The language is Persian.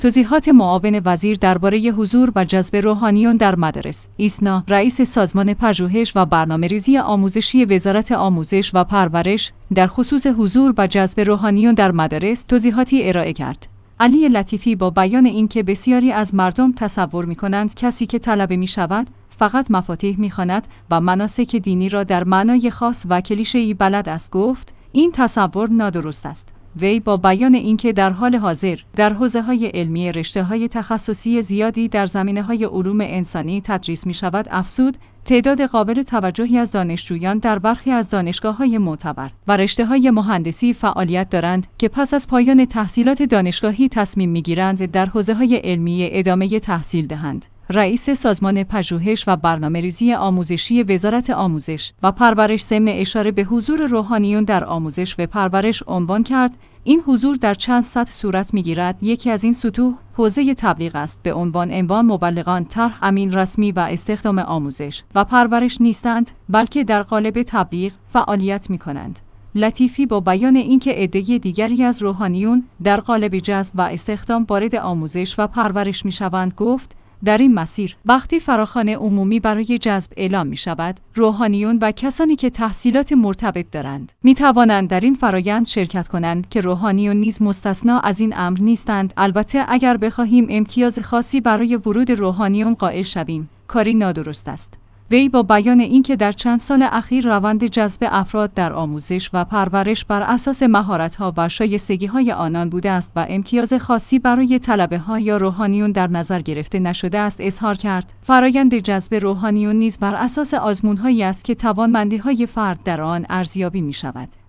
توضیحات معاون وزیر درباره حضور و جذب روحانیون در مدارس. ایسنا، رئیس سازمان پژوهش و برنامه‌ریزی آموزشی وزارت آموزش و پرورش در خصوص حضور و جذب روحانیون در مدارس توضیحاتی ارائه کرد. علی لطیفی با بیان اینکه بسیاری از مردم تصور می‌کنند کسی که طلبه می‌شود فقط مفاتیح می‌خواند و مناسک دینی را در معنای خاص و کلیشه‌ای بلد است گفت این تصور نادرست است. وی با بیان اینکه در حال حاضر در حوزه‌های علمی رشته‌های تخصصی زیادی در زمینه‌های علوم انسانی تدریس می‌شود افزود تعداد قابل توجهی از دانشجویان در برخی از دانشگاه‌های معتبر و رشته‌های مهندسی فعالیت دارند که پس از پایان تحصیلات دانشگاهی تصمیم می‌گیرند در حوزه‌های علمی ادامه تحصیل دهند. رئیس سازمان پژوهش و برنامه‌ریزی آموزشی وزارت آموزش و پرورش ضمن اشاره به حضور روحانیون در آموزش و پرورش عنوان کرد این حضور در چند سطح صورت می‌گیرد. یکی از این سطوح حوزه تبلیغ است. به عنوان مبلغان طرح امین رسمی و استخدام آموزش و پرورش نیستند بلکه در قالب تبلیغ فعالیت می‌کنند. لطیفی با بیان اینکه عده دیگری از روحانیون در قالب جذب و استخدام وارد آموزش و پرورش می‌شوند گفت در این مسیر وقتی فراخوان عمومی برای جذب اعلام می شود، روحانیون و کسانی که تحصیلات مرتبط دارند می توانند در این فرایند شرکت کنند که روحانیون نیز مستثنا از این امر نیستند. البته اگر بخواهیم امتیاز خاصی برای ورود روحانیون قائل شویم، کاری نادرست است. وی با بیان اینکه در چند سال اخیر روند جذب افراد در آموزش و پرورش بر اساس مهارت‌ها و شایستگی‌های آنان بوده است و امتیاز خاصی برای طلبه‌ها یا روحانیون در نظر گرفته نشده است اظهار کرد فرایند جذب روحانیون نیز بر اساس آزمون‌هایی است که توانمندی‌های فرد در آن ارزیابی می‌شود.